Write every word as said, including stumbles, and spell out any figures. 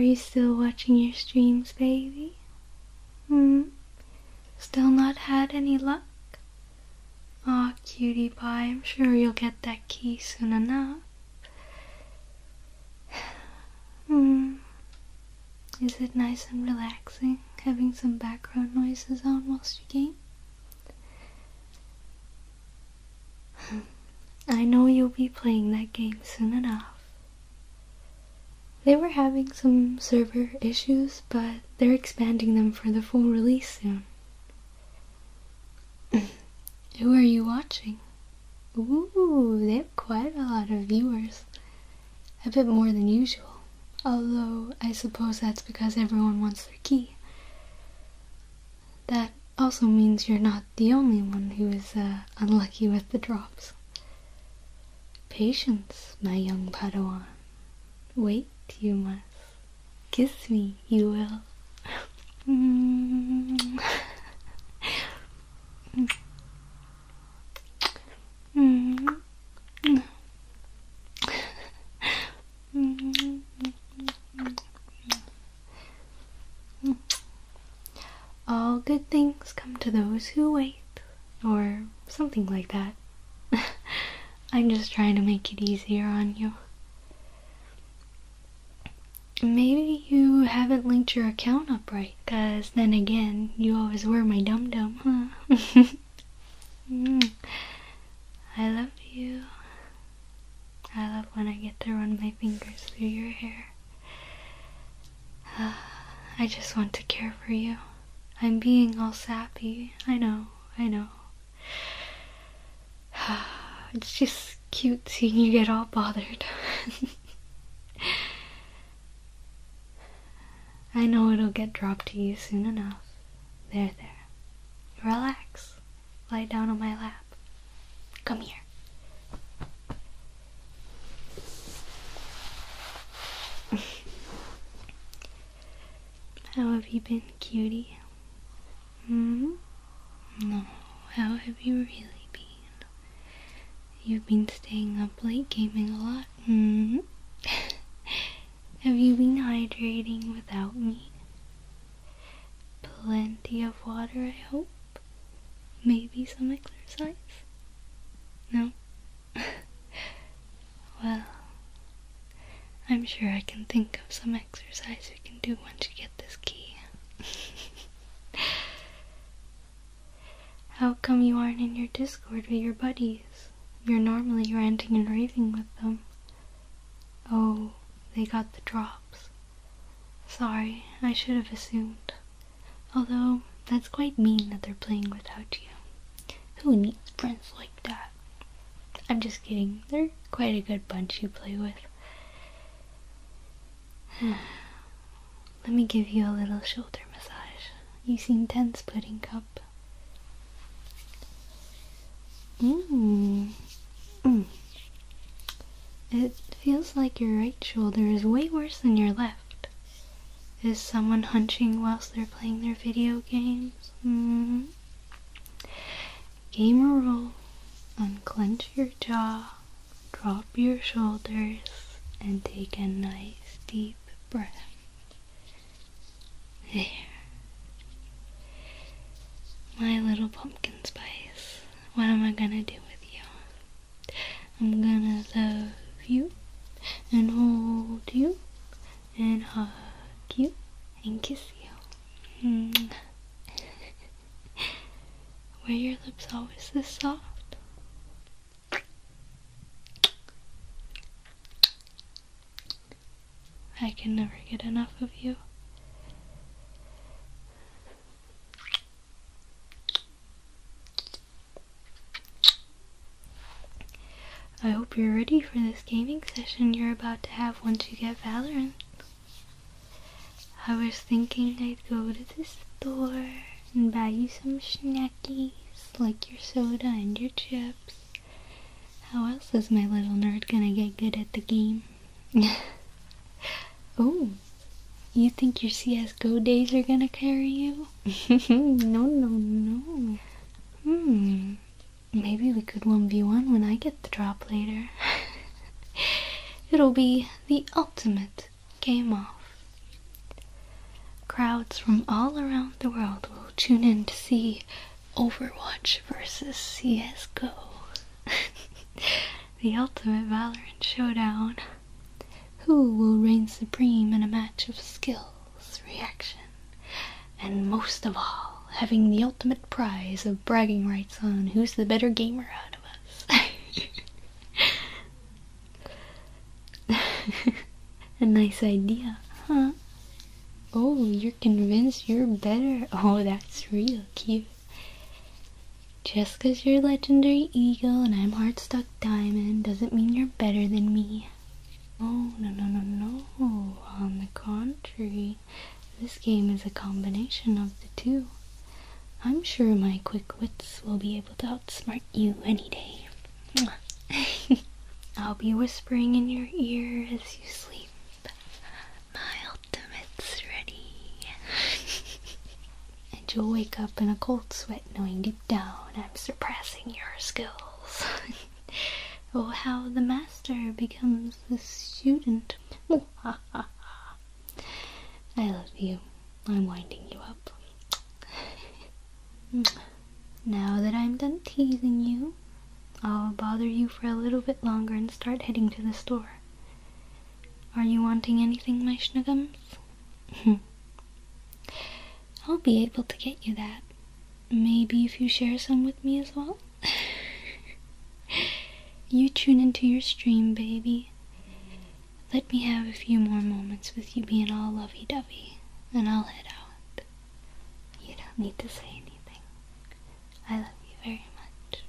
you still watching your streams, baby? Hmm? Still not had any luck? Aw, cutie pie, I'm sure you'll get that key soon enough. Hmm. Is it nice and relaxing, having some background noises on whilst you game? I know you'll be playing that game soon enough. They were having some server issues, but they're expanding them for the full release soon. Who are you watching? Ooh, they have quite a lot of viewers. A bit more than usual. Although, I suppose that's because everyone wants their key. That also means you're not the only one who is uh, unlucky with the drops. Patience, my young Padawan. Wait, you must. Kiss me, you will. Mm. Mm. Mm. All good things come to those who wait, or something like that. I'm just trying to make it easier on you. Maybe you haven't linked your account up right, cause then again, you always were my dum-dum, huh? mm. I love you. I love when I get to run my fingers through your hair. Uh, I just want to care for you. I'm being all sappy. I know, I know. It's just cute seeing you get all bothered. I know it'll get dropped to you soon enough. There, there. Relax. Lie down on my lap. Come here. How have you been, cutie? Hmm? No, how have you really been? You've been staying up late gaming a lot, hmm? Have you been hydrating without me? Plenty of water, I hope? Maybe some exercise? No? Well, I'm sure I can think of some exercise we can do once you get this key. How come you aren't in your Discord with your buddies? You're normally ranting and raving with them. Oh, they got the drops. Sorry, I should have assumed. Although, that's quite mean that they're playing without you. Who needs friends like that? I'm just kidding. They're quite a good bunch you play with. Let me give you a little shoulder massage. You seem tense, Pudding Cup. Mmm. Mm. It feels like your right shoulder is way worse than your left. Is someone hunching whilst they're playing their video games? Mm. Gamer rule. Unclench your jaw, drop your shoulders, and take a nice deep breath. There. My little pumpkin spice. What am I gonna do with you? I'm gonna love you, and hold you, and hug you, and kiss you. Mm. Were your lips always this soft? I can never get enough of you. I hope you're ready for this gaming session you're about to have once you get Valorant. I was thinking I'd go to the store and buy you some snackies, like your soda and your chips. How else is my little nerd gonna get good at the game? Oh, you think your C S G O days are gonna carry you? No, no, no. Hmm, maybe we could one v one when I get the drop later. It'll be the ultimate game off. crowds from all around the world will tune in to see Overwatch versus C S G O. The ultimate Valorant showdown. Who will reign supreme in a match of skills, reaction, and most of all, having the ultimate prize of bragging rights on who's the better gamer out of us. A nice idea, huh? Oh, you're convinced you're better? Oh, that's real cute. Just 'cause you're Legendary Eagle and I'm Heartstuck Diamond doesn't mean you're better than me. Oh, no, no, no, no. On the contrary, this game is a combination of the two. I'm sure my quick wits will be able to outsmart you any day. I'll be whispering in your ear as you sleep. My ultimate's ready. And you'll wake up in a cold sweat knowing deep down I'm surpassing your skills. Oh, how the master becomes the student. I love you. I'm winding you up. Now that I'm done teasing you, I'll bother you for a little bit longer and start heading to the store. Are you wanting anything, my schnuggums? I'll be able to get you that. Maybe if you share some with me as well? You tune into your stream, baby. Let me have a few more moments with you being all lovey-dovey, and I'll head out. You don't need to say anything. I love you very much.